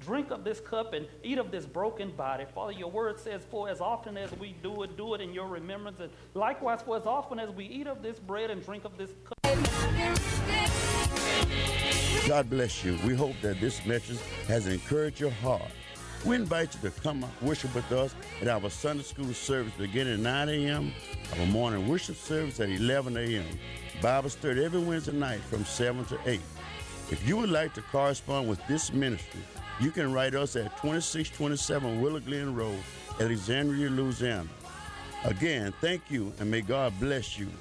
drink of this cup and eat of this broken body. Father, your word says, for as often as we do it in your remembrance. And likewise, for as often as we eat of this bread and drink of this cup. God bless you. We hope that this message has encouraged your heart. We invite you to come worship with us at our Sunday school service beginning at 9 a.m., our morning worship service at 11 a.m., Bible study every Wednesday night from 7 to 8. If you would like to correspond with this ministry, you can write us at 2627 Willow Glen Road, Alexandria, Louisiana. Again, thank you, and may God bless you.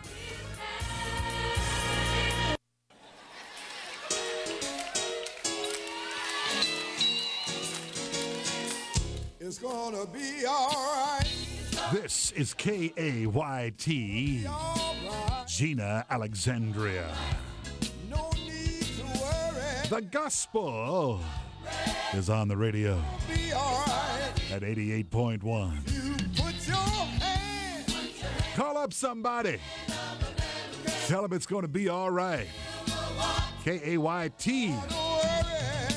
It's gonna be all right. This is KAYT, Gina, Alexandria. No need to worry. The gospel is on the radio Be all right. at 88.1. You put your hand. Call up somebody. Tell them it's going to be all right. KAYT. Don't worry.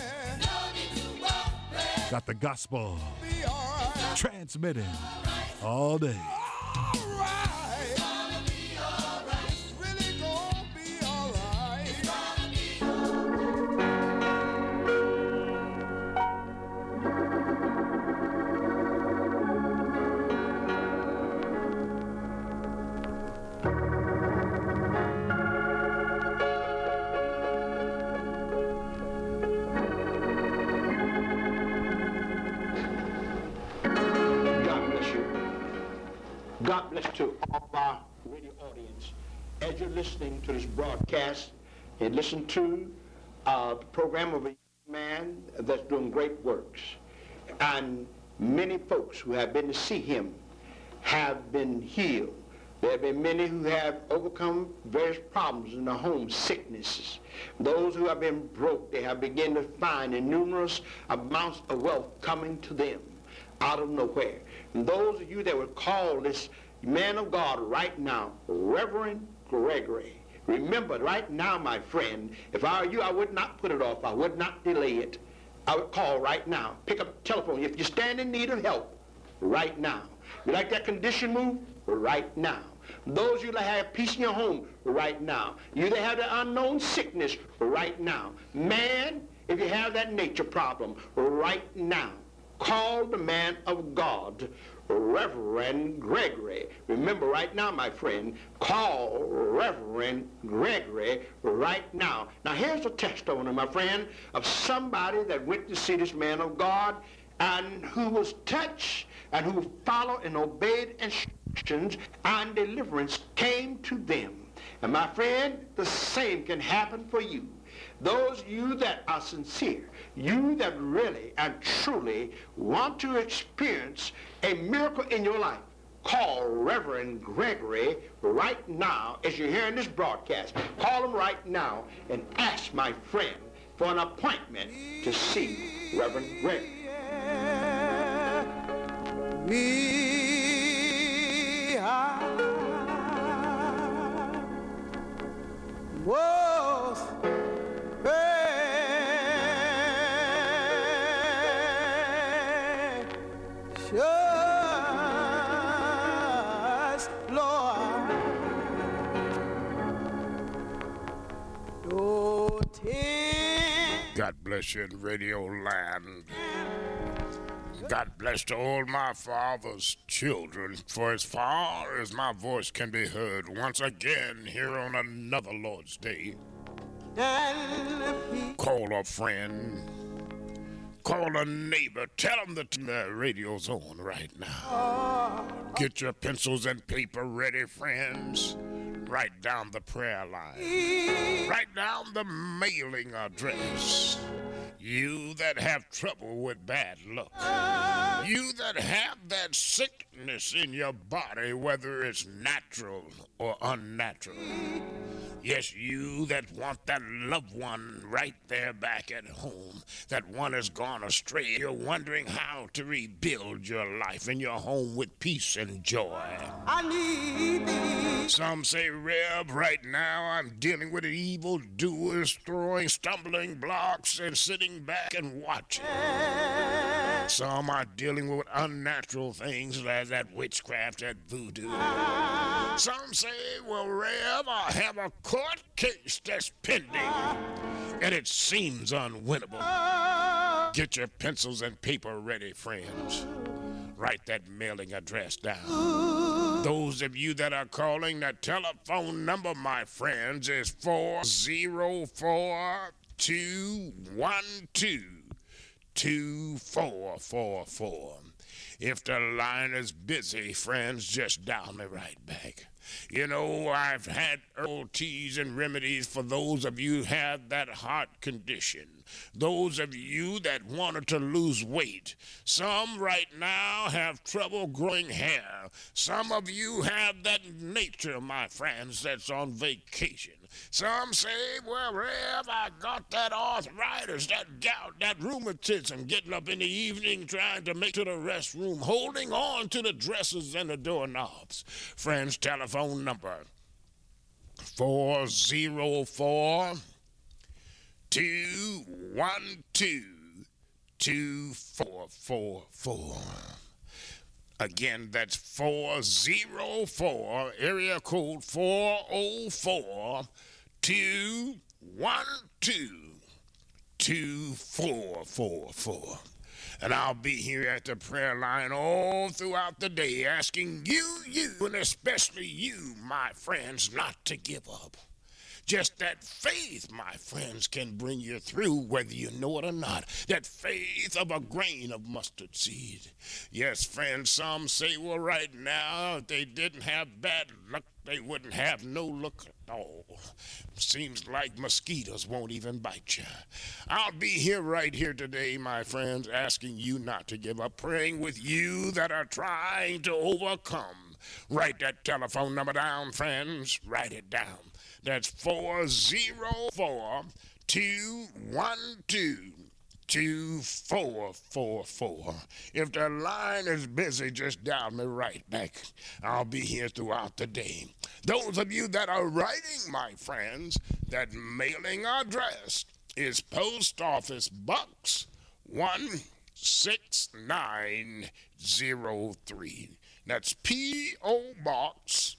Got the gospel Be all right. transmitting all day. All right. It's really gonna be all right. God bless you. God bless to all of our radio audience. As you're listening to this broadcast, and listen to the program of a young man that's doing great works. And many folks who have been to see him have been healed. There have been many who have overcome various problems in their home, sicknesses. Those who have been broke, they have begun to find numerous amounts of wealth coming to them out of nowhere. And those of you that would call this man of God right now, Reverend Gregory, remember right now, my friend, if I were you, I would not put it off. I would not delay it. I would call right now. Pick up the telephone. If you stand in need of help, right now. You like that condition moved? Right now. Those of you that have peace in your home, right now. You that have the unknown sickness, right now. Man, if you have that nature problem, right now. Call the man of God, Reverend Gregory. Remember right now, my friend, call Reverend Gregory right now. Now here's a testimony, my friend, of somebody that went to see this man of God and who was touched and who followed and obeyed instructions, and deliverance came to them. And my friend, the same can happen for you. Those of you that are sincere, you that really and truly want to experience a miracle in your life, call Reverend Gregory right now as you're hearing this broadcast. Call him right now and ask my friend for an appointment to see Reverend Gregory. We are was precious, Lord. Oh, God bless you in Radio Land. God bless to all my father's children, for as far as my voice can be heard once again here on another Lord's Day. Call a friend, call a neighbor, tell them that the radio's on right now. Get your pencils and paper ready, friends. Write down the prayer line. Write down the mailing address. You that have trouble with bad luck. You that have that sickness in your body, whether it's natural or unnatural. Yes, you that want that loved one right there back at home. That one has gone astray. You're wondering how to rebuild your life and your home with peace and joy. I need thee. Some say, Reb, right now I'm dealing with evil doers throwing stumbling blocks and sitting back and watching. Some are dealing with unnatural things like that witchcraft, that voodoo. Some say, well, Rev, I have a court case that's pending, and it seems unwinnable. Get your pencils and paper ready, friends. Write that mailing address down. Those of you that are calling, that telephone number, my friends, is 404-212-2444. If the line is busy, friends, just dial me right back. You know, I've had herbal teas and remedies for those of you who have that heart condition. Those of you that wanted to lose weight. Some right now have trouble growing hair. Some of you have that nature, my friends, that's on vacation. Some say, well, Rev, I got that arthritis, that gout, that rheumatism, getting up in the evening trying to make to the restroom, holding on to the dressers and the doorknobs. Friends, telephone number 404-212-2444. Again, that's 404, area code 404-212-2444. And I'll be here at the prayer line all throughout the day asking you, and especially you, my friends, not to give up. Just that faith, my friends, can bring you through whether you know it or not. That faith of a grain of mustard seed. Yes, friends, some say, well, right now, if they didn't have bad luck, they wouldn't have no luck at all. Seems like mosquitoes won't even bite you. I'll be here right here today, my friends, asking you not to give up, praying with you that are trying to overcome. Write that telephone number down, friends. Write it down. That's 404-212-2444. If the line is busy, just dial me right back. I'll be here throughout the day. Those of you that are writing, my friends, that mailing address is Post Office Box 16903. That's P.O. Box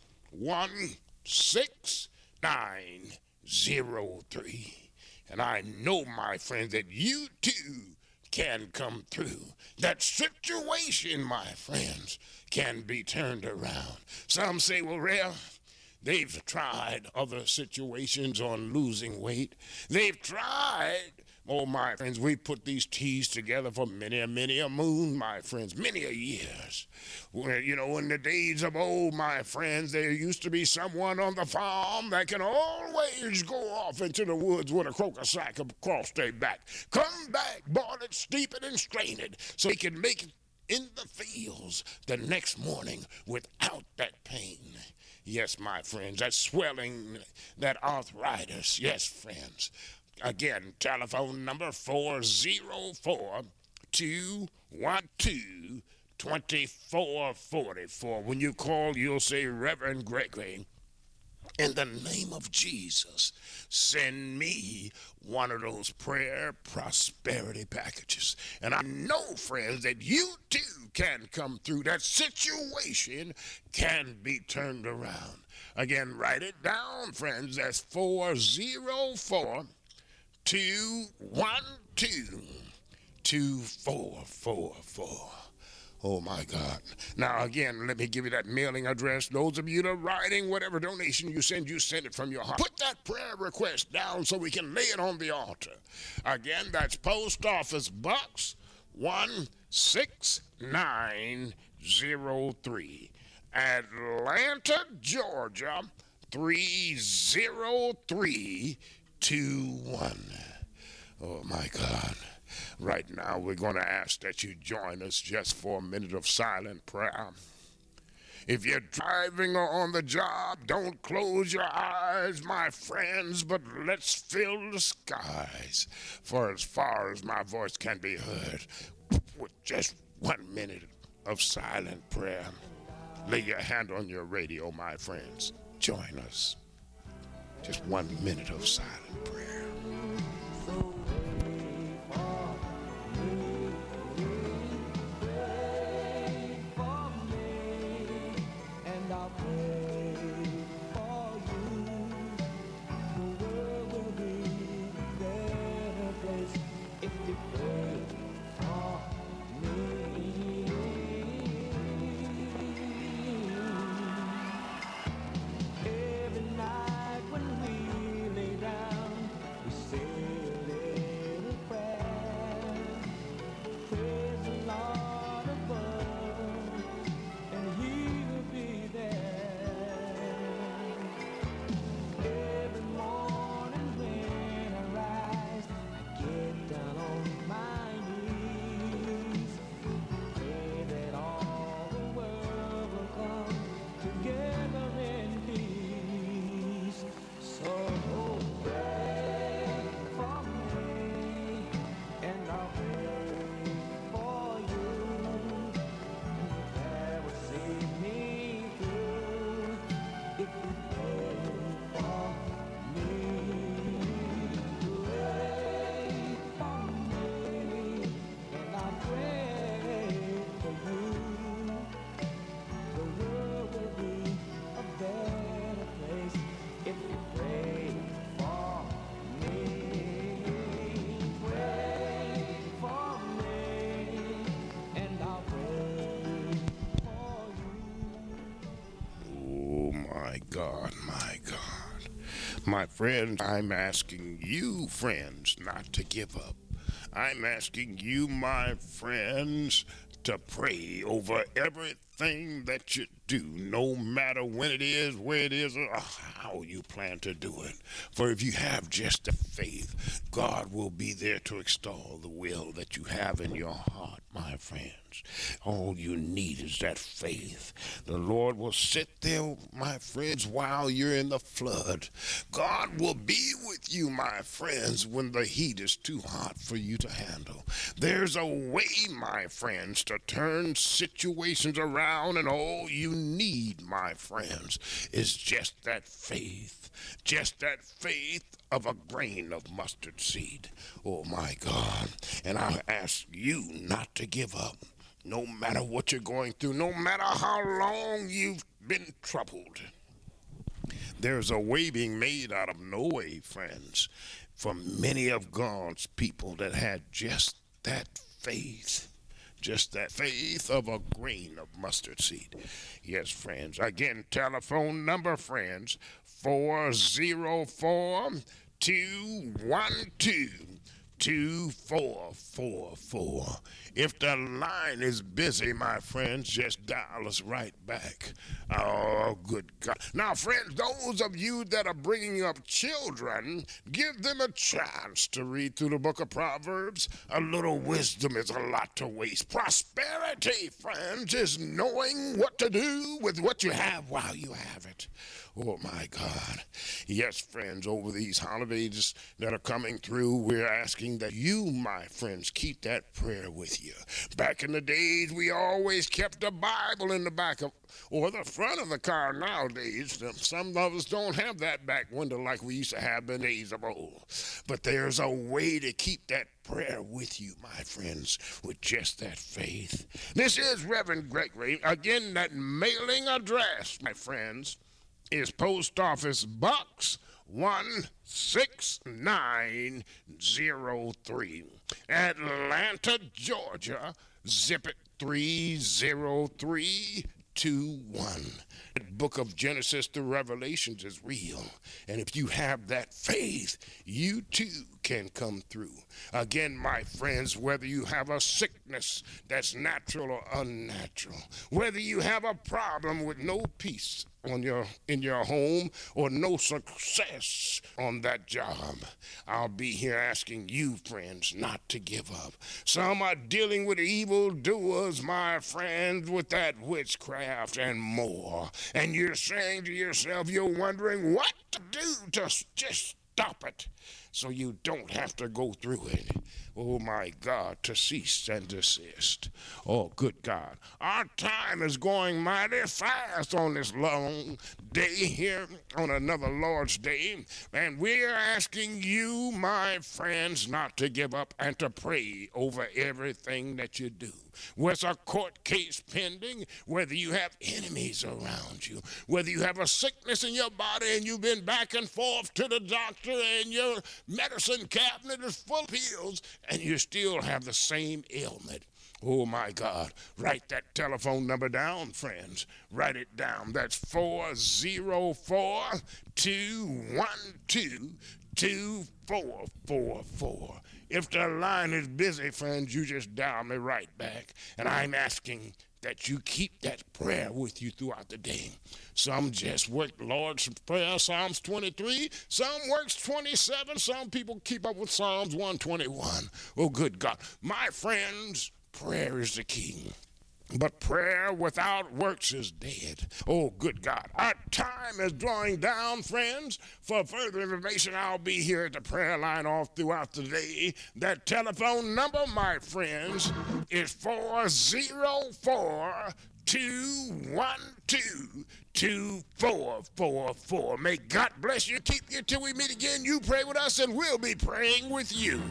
16903. And I know, my friends, that you too can come through. That situation, my friends, can be turned around. Some say, well, Rev, they've tried other situations on losing weight. They've tried. Oh, my friends, we put these teas together for many a moon, my friends, many a years. Well, you know, in the days of old, my friends, there used to be someone on the farm that can always go off into the woods with a croaker sack across their back. Come back, boil it, steep it, and strain it so he can make it in the fields the next morning without that pain. Yes, my friends, that swelling, that arthritis. Yes, friends. Again, telephone number 404-212-2444. When you call, you'll say, Reverend Gregory, in the name of Jesus, send me one of those prayer prosperity packages. And I know, friends, that you too can come through. That situation can be turned around. Again, write it down, friends. That's 404-212-2444. Oh, my God. Now, again, let me give you that mailing address. Those of you that are writing, whatever donation you send it from your heart. Put that prayer request down so we can lay it on the altar. Again, that's Post Office Box 16903. Atlanta, Georgia 30321. Oh, my God. Right now, we're going to ask that you join us just for a minute of silent prayer. If you're driving or on the job, don't close your eyes, my friends, but let's fill the skies. For as far as my voice can be heard, with just 1 minute of silent prayer, lay your hand on your radio, my friends. Join us. Just 1 minute of silent prayer. My friends, I'm asking you, friends, not to give up. I'm asking you, my friends, to pray over everything that you do, no matter when it is, where it is, or how you plan to do it. For if you have just the faith, God will be there to extol the will that you have in your heart, my friends. All you need is that faith. The Lord will sit there, my friends, while you're in the flood. God will be with you, my friends, when the heat is too hot for you to handle. There's a way, my friends, to turn situations around, and all you need, my friends, is just that faith. Just that faith of a grain of mustard seed. Oh, my God. And I ask you not to give up. No matter what you're going through, no matter how long you've been troubled, there's a way being made out of no way, friends, for many of God's people that had just that faith. Just that faith of a grain of mustard seed. Yes, friends. Again, telephone number, friends, 404-212-2444. If the line is busy, my friends, just dial us right back. Oh, good God. Now, friends, those of you that are bringing up children, give them a chance to read through the book of Proverbs. A little wisdom is a lot to waste. Prosperity, friends, is knowing what to do with what you have while you have it. Oh, my God. Yes, friends, over these holidays that are coming through, we're asking that you, my friends, keep that prayer with you. Back in the days, we always kept a Bible in the back of, or the front of the car nowadays. Some of us don't have that back window like we used to have in the days of old. But there's a way to keep that prayer with you, my friends, with just that faith. This is Reverend Gregory. Again, that mailing address, my friends, is Post Office Box 16903, Atlanta, Georgia, zip it 30321. The book of Genesis to Revelations is real. And if you have that faith, you too can come through. Again, my friends, whether you have a sickness that's natural or unnatural, whether you have a problem with no peace in your home or no success on that job, I'll be here asking you, friends, not to give up. Some are dealing with evildoers, my friends, with that witchcraft and more. And you're saying to yourself, you're wondering what to do to just stop it so you don't have to go through it. Oh, my God, to cease and desist. Oh, good God. Our time is going mighty fast on this long day here, on another Lord's Day, and we're asking you, my friends, not to give up and to pray over everything that you do. Whether a court case pending, whether you have enemies around you, whether you have a sickness in your body and you've been back and forth to the doctor and your medicine cabinet is full of pills and you still have the same ailment. Oh, my God. Write that telephone number down, friends. Write it down. That's 404-212-2444. If the line is busy, friends, you just dial me right back. And I'm asking that you keep that prayer with you throughout the day. Some just work Lord's Prayer, Psalms 23. Some works 27. Some people keep up with Psalms 121. Oh, good God. My friends, prayer is the key. But prayer without works is dead. Oh, good God. Our time is drawing down, friends. For further information, I'll be here at the prayer line all throughout the day. That telephone number, my friends, is 404-212-2444. May God bless you, keep you till we meet again. You pray with us, and we'll be praying with you.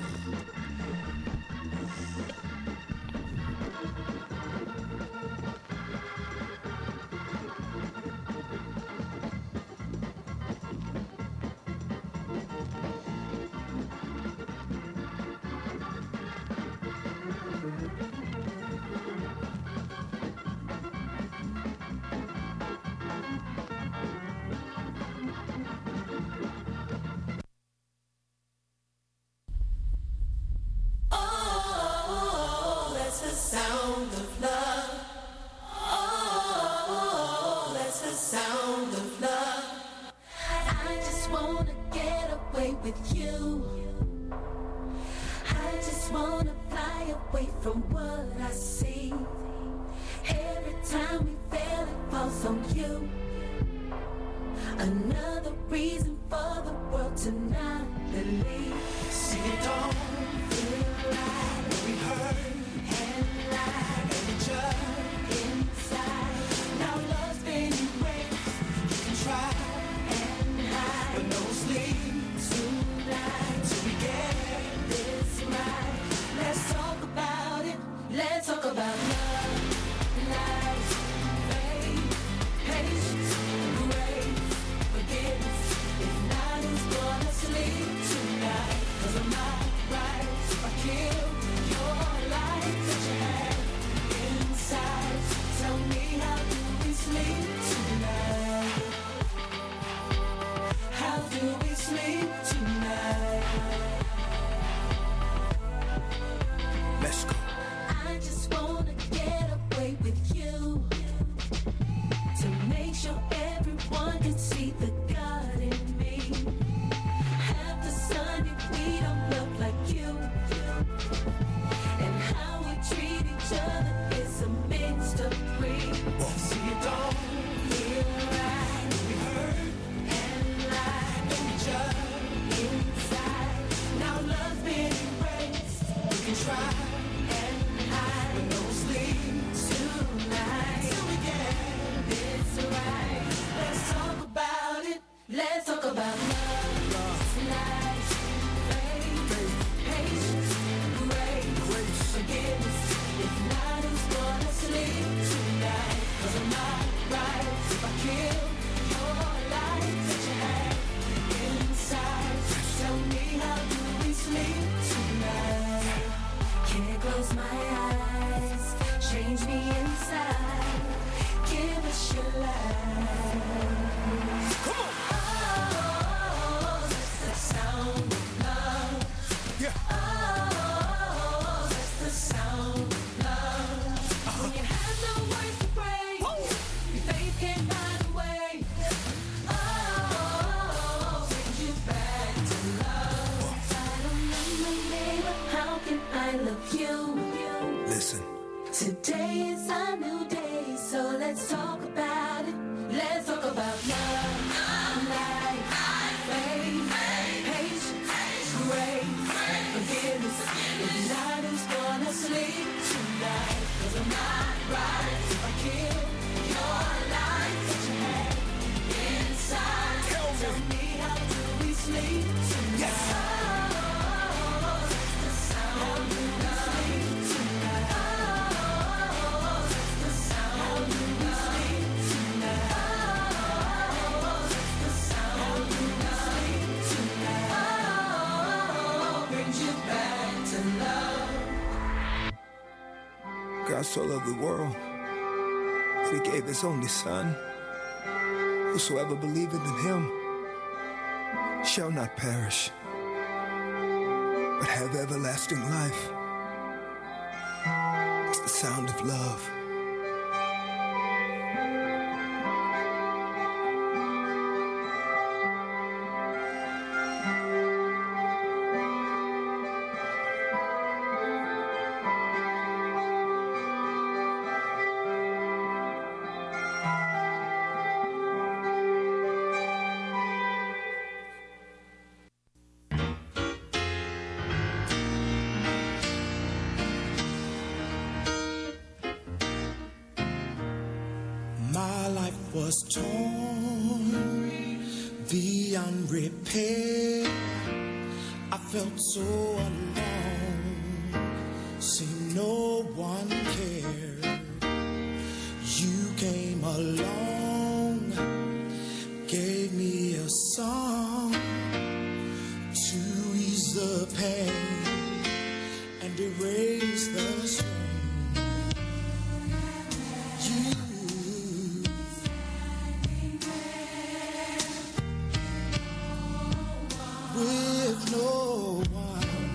from what I see. Every time we fail, it falls on you. Another reason for the world to not believe. See, it don't feel right when we hurt and lie and we judge inside. Now love's been erased. You can try and hide, but no sleep tonight till we get this right. Let's talk about it. Let's talk about love, life, faith, patience, grace, forgiveness. If not, who's gonna sleep tonight? 'Cause I'm not right if I kill your life that you have inside. Tell me, how do we sleep tonight? How do we sleep tonight? Let's go. I just wanna get away with you, to make sure everyone can see the God in me. Half the Sunday we don't look like you, and how we treat each other is a mystery. See, it don't feel right when we hurt and lie and we judge inside. Now love's been erased. We can try and hide, but no sleep tonight till we get this right. Let's talk about it. Let's talk about love, life, faith, patience, grace, forgiveness. If not, who's gonna sleep tonight? 'Cause I'm not right if I kill your life that you have inside. Tell me, how do we sleep tonight? Can't close my eyes, change me inside. Give us your life. Come on. Oh, that's the sound of love. Yeah. Oh, that's the sound of love. When you have no words to pray, your faith can't find a way. Oh, brings you back to love. I don't know my neighbor, how can I love you? Listen. Today is a new day, so let's talk about it. Let's talk about love, life, faith, patience, grace, forgiveness. If not, who's gonna sleep tonight? 'Cause I'm not right if I kill your life that you have inside. Tell me, how do we sleep tonight? Yes. Oh, that's the sound of love tonight. Oh, that's the sound of love tonight. Oh, that's the sound of love tonight. Oh, brings you back to love. God so loved the world that he gave his only son. Whosoever believeth in him shall not perish, but have everlasting life. It's the sound of love. My life was torn beyond repair. I felt so alone, seemed no one cared. You came along, gave me a song to ease the pain and erase the strain. With no one,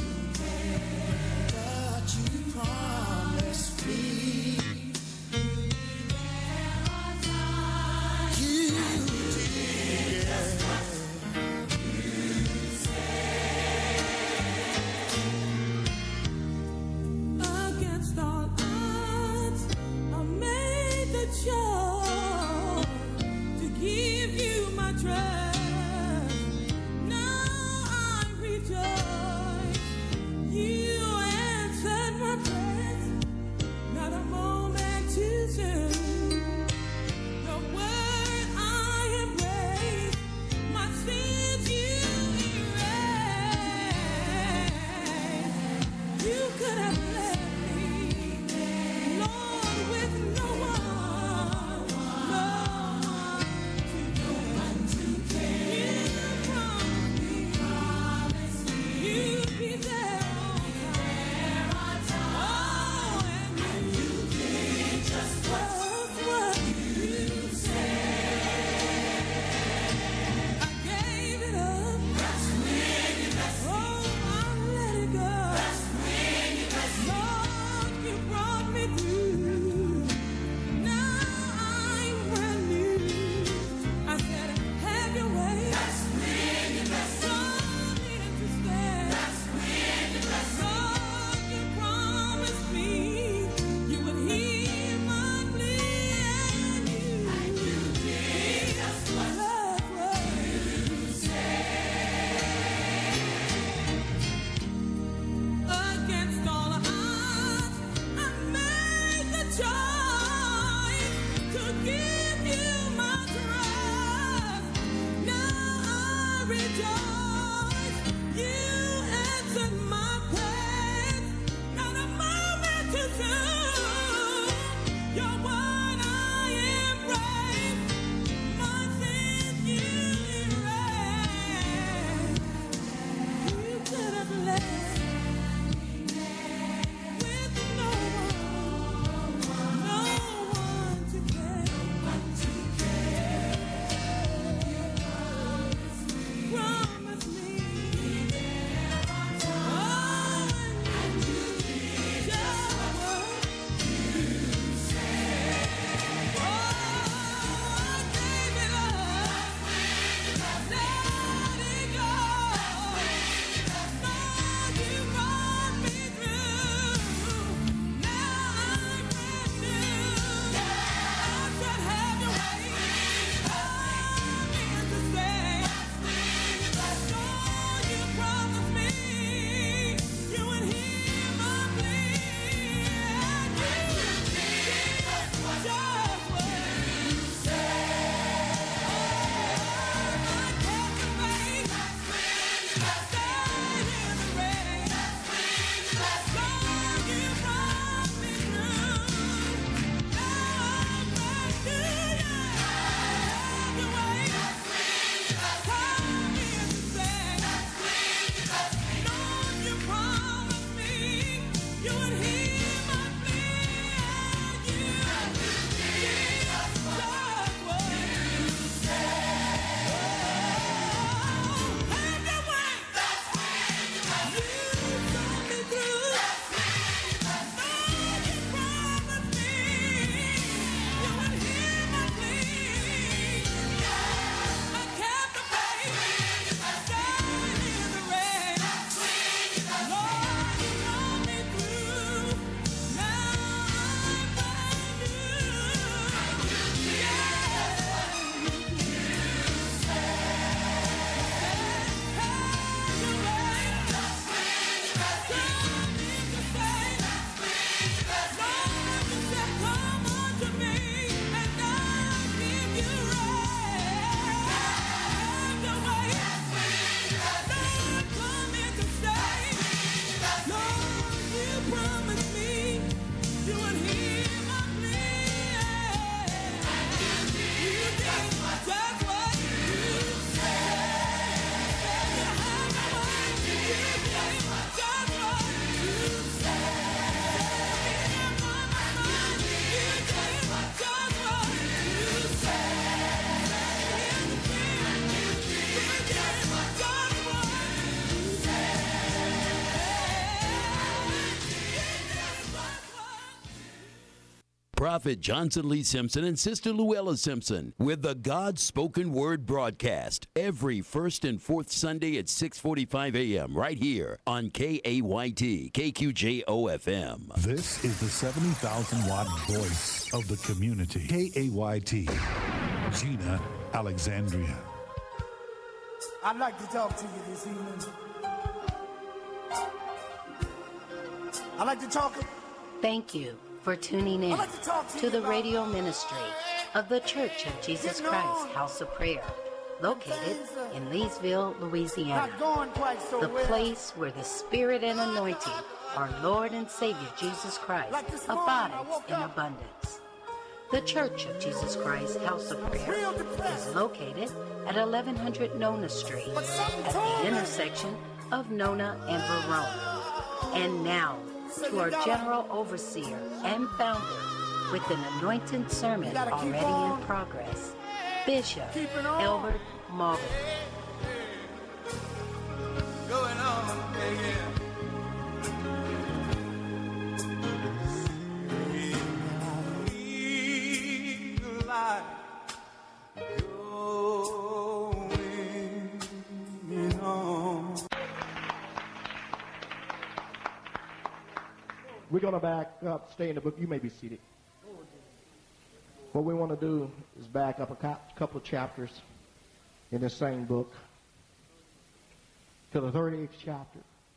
but you promised me. You did. Prophet Johnson Lee Simpson and Sister Luella Simpson with the God Spoken Word broadcast every first and fourth Sunday at 6:45 a.m. right here on KAYT, KQJO-FM. This is the 70,000-watt voice of the community. KAYT, Gina Alexandria. I'd like to talk to you this evening. I'd like to talk. Thank you for tuning in to the radio ministry of the Church of Jesus Christ House of Prayer, located in Leesville, Louisiana, the place where the Spirit and anointing, our Lord and Savior Jesus Christ, abides in abundance. The Church of Jesus Christ House of Prayer is located at 1100 Nona Street, at the intersection of Nona and Verona. And now, to our General Overseer and Founder, with an anointed sermon already in progress, Bishop Elbert Marble. Going on again. We're going to back up, stay in the book. You may be seated. What we want to do is back up a couple of chapters in this same book to the 38th chapter.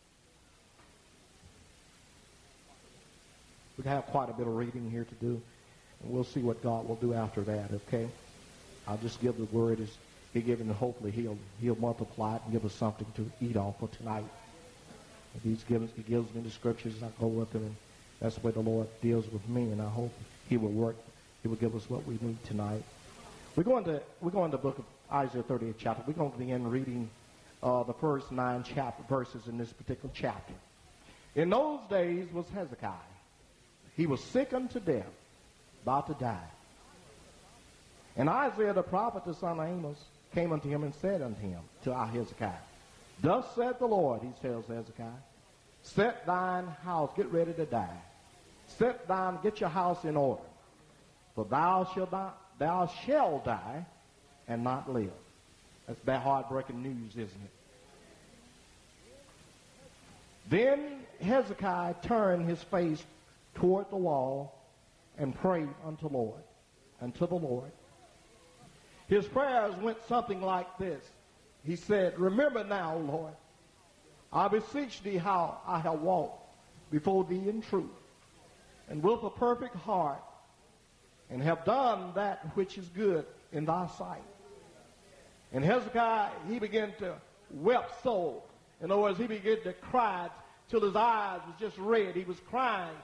We have quite a bit of reading here to do, and we'll see what God will do after that, okay? I'll just give the word as He given, and hopefully He'll multiply it and give us something to eat off for tonight. He gives me the scriptures, I go with them That's the way the Lord deals with me, and I hope he will work. He will give us what we need tonight. We're going to the book of Isaiah 38th chapter. We're going to begin reading the first 9 verses in this particular chapter. In those days was Hezekiah. He was sick unto death, about to die. And Isaiah the prophet, the son of Amos, came unto him and said unto him, to our Hezekiah, Thus saith the Lord, he tells Hezekiah, set thine house, get ready to die. Get your house in order. For thou shalt die and not live. That's bad, heartbreaking news, isn't it? Then Hezekiah turned his face toward the wall and prayed unto the Lord. His prayers went something like this. He said, Remember now, Lord, I beseech thee how I have walked before thee in truth and with a perfect heart, and have done that which is good in thy sight. And Hezekiah, he began to weep so. In other words, he began to cry till his eyes was just red. He was crying